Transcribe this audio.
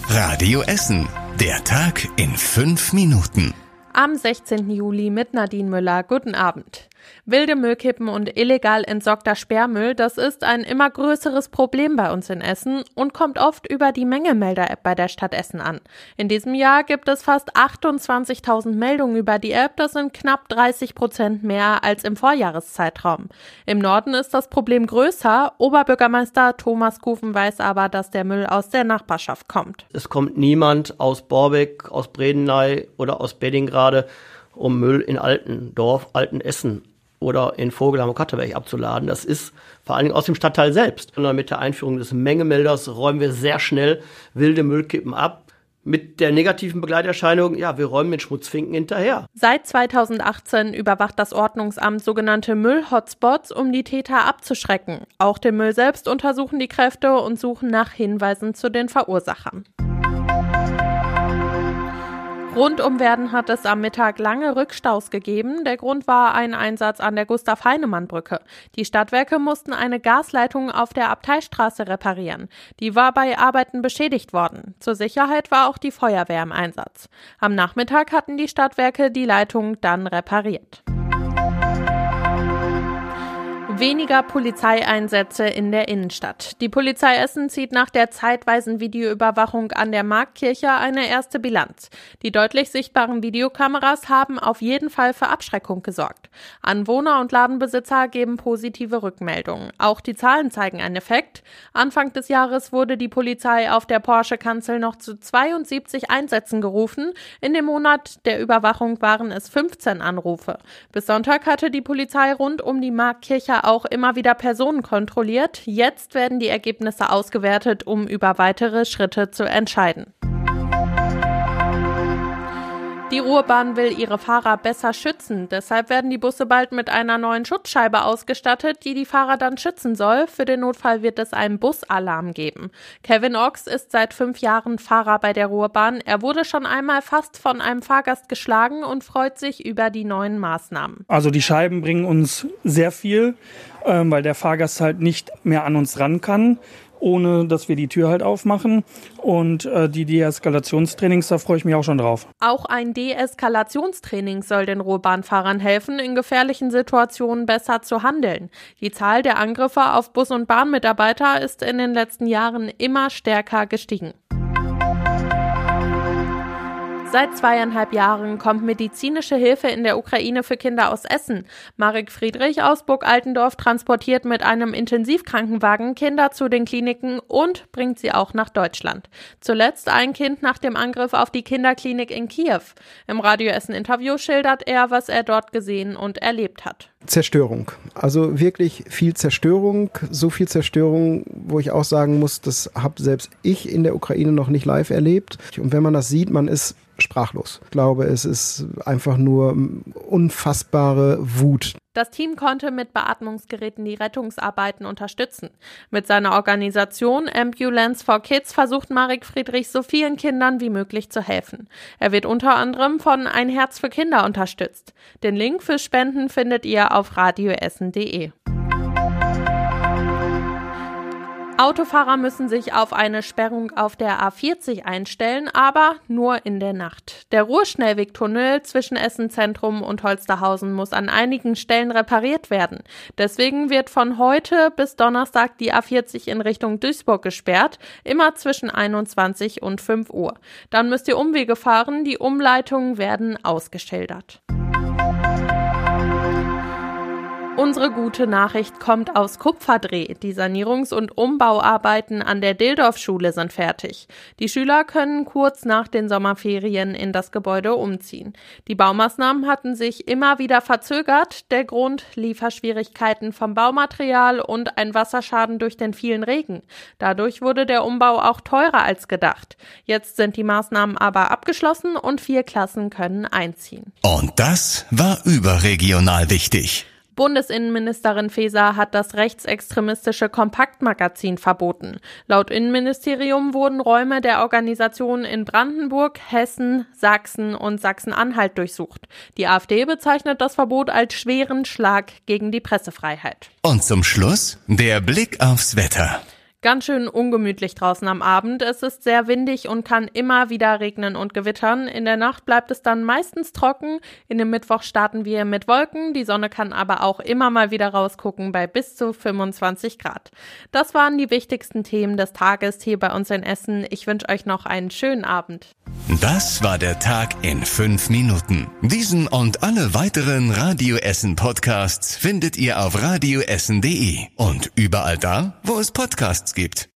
Radio Essen. Der Tag in 5 Minuten. Am 16. Juli mit Nadine Müller. Guten Abend. Wilde Müllkippen und illegal entsorgter Sperrmüll, das ist ein immer größeres Problem bei uns in Essen und kommt oft über die Mengemelder-App bei der Stadt Essen an. In diesem Jahr gibt es fast 28.000 Meldungen über die App, das sind knapp 30% mehr als im Vorjahreszeitraum. Im Norden ist das Problem größer. Oberbürgermeister Thomas Kufen weiß aber, dass der Müll aus der Nachbarschaft kommt. Es kommt niemand aus Borbeck, aus Bredeney oder aus Beddingrade, um Müll in Altendorf, Altenessen oder in Vogelheim und Katterberg abzuladen. Das ist vor allen Dingen aus dem Stadtteil selbst. Und mit der Einführung des Mengemelders räumen wir sehr schnell wilde Müllkippen ab. Mit der negativen Begleiterscheinung, wir räumen mit Schmutzfinken hinterher. Seit 2018 überwacht das Ordnungsamt sogenannte Müll-Hotspots, um die Täter abzuschrecken. Auch den Müll selbst untersuchen die Kräfte und suchen nach Hinweisen zu den Verursachern. Rund um Werden hat es am Mittag lange Rückstaus gegeben. Der Grund war ein Einsatz an der Gustav-Heinemann-Brücke. Die Stadtwerke mussten eine Gasleitung auf der Abteistraße reparieren. Die war bei Arbeiten beschädigt worden. Zur Sicherheit war auch die Feuerwehr im Einsatz. Am Nachmittag hatten die Stadtwerke die Leitung dann repariert. Weniger Polizeieinsätze in der Innenstadt. Die Polizei Essen zieht nach der zeitweisen Videoüberwachung an der Marktkirche eine erste Bilanz. Die deutlich sichtbaren Videokameras haben auf jeden Fall für Abschreckung gesorgt. Anwohner und Ladenbesitzer geben positive Rückmeldungen. Auch die Zahlen zeigen einen Effekt. Anfang des Jahres wurde die Polizei auf der Porsche-Kanzel noch zu 72 Einsätzen gerufen. In dem Monat der Überwachung waren es 15 Anrufe. Bis Sonntag hatte die Polizei rund um die Marktkirche auch immer wieder Personen kontrolliert. Jetzt werden die Ergebnisse ausgewertet, um über weitere Schritte zu entscheiden. Die Ruhrbahn will ihre Fahrer besser schützen. Deshalb werden die Busse bald mit einer neuen Schutzscheibe ausgestattet, die die Fahrer dann schützen soll. Für den Notfall wird es einen Busalarm geben. Kevin Ochs ist seit 5 Jahren Fahrer bei der Ruhrbahn. Er wurde schon einmal fast von einem Fahrgast geschlagen und freut sich über die neuen Maßnahmen. Also die Scheiben bringen uns sehr viel, weil der Fahrgast halt nicht mehr an uns ran kann, ohne dass wir die Tür halt aufmachen. Und die Deeskalationstrainings, da freue ich mich auch schon drauf. Auch ein Deeskalationstraining soll den Ruhrbahnfahrern helfen, in gefährlichen Situationen besser zu handeln. Die Zahl der Angriffe auf Bus- und Bahnmitarbeiter ist in den letzten Jahren immer stärker gestiegen. Seit 2,5 Jahren kommt medizinische Hilfe in der Ukraine für Kinder aus Essen. Marek Friedrich aus Burg-Altendorf transportiert mit einem Intensivkrankenwagen Kinder zu den Kliniken und bringt sie auch nach Deutschland. Zuletzt ein Kind nach dem Angriff auf die Kinderklinik in Kiew. Im Radio Essen-Interview schildert er, was er dort gesehen und erlebt hat. Zerstörung. Also wirklich viel Zerstörung. So viel Zerstörung, wo ich auch sagen muss, das habe selbst ich in der Ukraine noch nicht live erlebt. Und wenn man das sieht, man ist sprachlos. Ich glaube, es ist einfach nur unfassbare Wut. Das Team konnte mit Beatmungsgeräten die Rettungsarbeiten unterstützen. Mit seiner Organisation Ambulance for Kids versucht Marek Friedrich, so vielen Kindern wie möglich zu helfen. Er wird unter anderem von Ein Herz für Kinder unterstützt. Den Link für Spenden findet ihr auf radioessen.de. Autofahrer müssen sich auf eine Sperrung auf der A40 einstellen, aber nur in der Nacht. Der Ruhrschnellwegtunnel zwischen Essen Zentrum und Holsterhausen muss an einigen Stellen repariert werden. Deswegen wird von heute bis Donnerstag die A40 in Richtung Duisburg gesperrt, immer zwischen 21 und 5 Uhr. Dann müsst ihr Umwege fahren, die Umleitungen werden ausgeschildert. Unsere gute Nachricht kommt aus Kupferdreh. Die Sanierungs- und Umbauarbeiten an der Dildorf-Schule sind fertig. Die Schüler können kurz nach den Sommerferien in das Gebäude umziehen. Die Baumaßnahmen hatten sich immer wieder verzögert. Der Grund: Lieferschwierigkeiten vom Baumaterial und ein Wasserschaden durch den vielen Regen. Dadurch wurde der Umbau auch teurer als gedacht. Jetzt sind die Maßnahmen aber abgeschlossen und 4 Klassen können einziehen. Und das war überregional wichtig. Bundesinnenministerin Faeser hat das rechtsextremistische Kompaktmagazin verboten. Laut Innenministerium wurden Räume der Organisation in Brandenburg, Hessen, Sachsen und Sachsen-Anhalt durchsucht. Die AfD bezeichnet das Verbot als schweren Schlag gegen die Pressefreiheit. Und zum Schluss der Blick aufs Wetter. Ganz schön ungemütlich draußen am Abend. Es ist sehr windig und kann immer wieder regnen und gewittern. In der Nacht bleibt es dann meistens trocken. In dem Mittwoch starten wir mit Wolken. Die Sonne kann aber auch immer mal wieder rausgucken bei bis zu 25 Grad. Das waren die wichtigsten Themen des Tages hier bei uns in Essen. Ich wünsche euch noch einen schönen Abend. Das war der Tag in 5 Minuten. Diesen und alle weiteren Radio Essen Podcasts findet ihr auf radioessen.de und überall da, wo es Podcasts gibt.